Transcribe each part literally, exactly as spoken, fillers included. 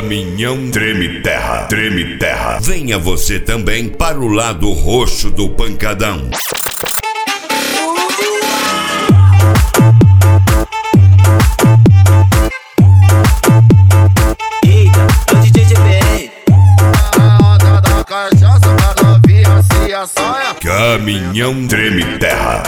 Caminhão Treme Terra, Treme Terra. Venha você também para o lado roxo do pancadão. Eita, o D J G B. A roda da cachaça pra novinha se assanha. Caminhão Treme Terra.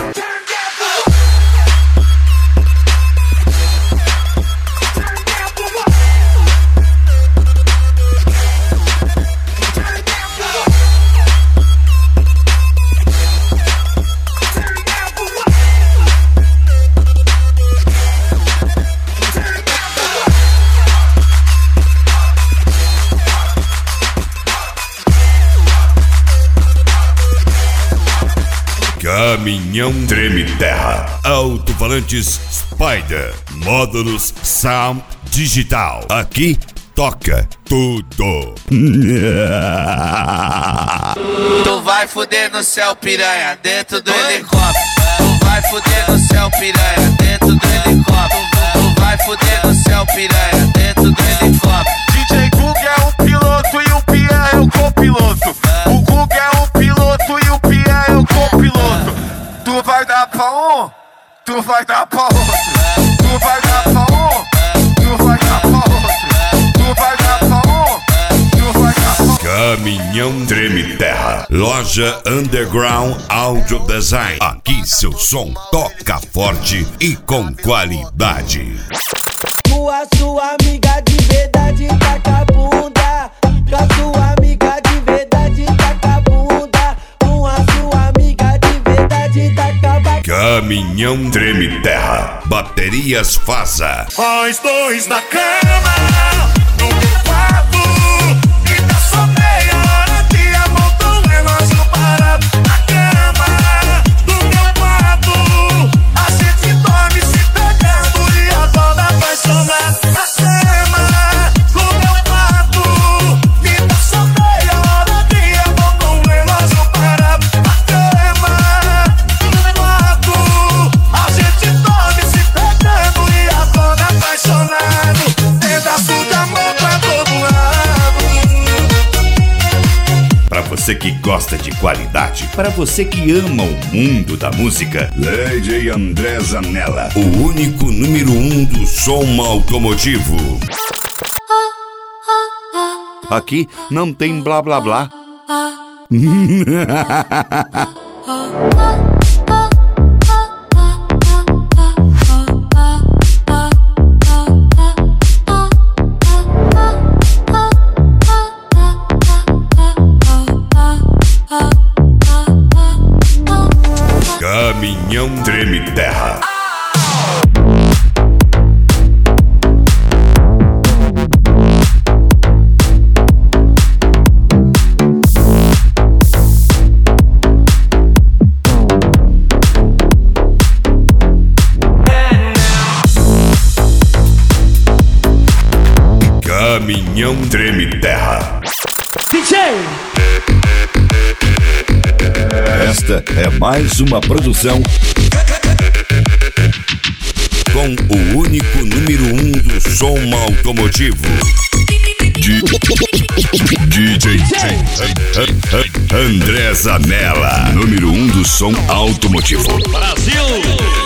Caminhão Treme Terra. Alto-falantes Spider. Módulos Sound Digital. Aqui toca tudo. Tu vai fuder no céu, piranha, dentro do helicóptero. Tu vai fuder no céu, piranha, dentro do helicóptero. Tu vai fuder no céu, piranha, dentro do helicóptero. D J Gug é o piloto e o Pia é o copiloto. O Gug é o piloto e o Pia é o copiloto. Tu vai dar pra um, tu vai dar pra outro. Tu vai dar pra um, tu vai dar pra outro. Tu vai dar pra um, tu vai dar pra outro. Caminhão Treme Terra. Loja Underground Audio Design. Aqui seu som toca forte e com qualidade. Tua sua amiga de verdade tá com a bunda. Tua sua amiga de verdade tá com a bunda. Tua sua amiga de verdade tá com a bunda. Caminhão Treme Terra. Baterias Faza. Nós dois na cama, no meu quarto. E tá só meia hora de amor com relógio parado. Na cama, no meu quarto. A gente dorme se pegando e a dona apaixonada. Na cama, no meu quarto. E tá só meia hora de amor com relógio parado. Na cama, no meu quarto. A gente dorme se pegando e a dona apaixonado. Pedaço de amor pra todo lado. Para você que gosta de qualidade, para você que ama o mundo da música, D J André Zanella, o único número um do som automotivo. Aqui não tem blá blá blá. Caminhão Treme Terra. Caminhão Treme Terra. D J! Esta é mais uma produção com o único número um do som automotivo. D J André Zanella, número um do som automotivo. Brasil!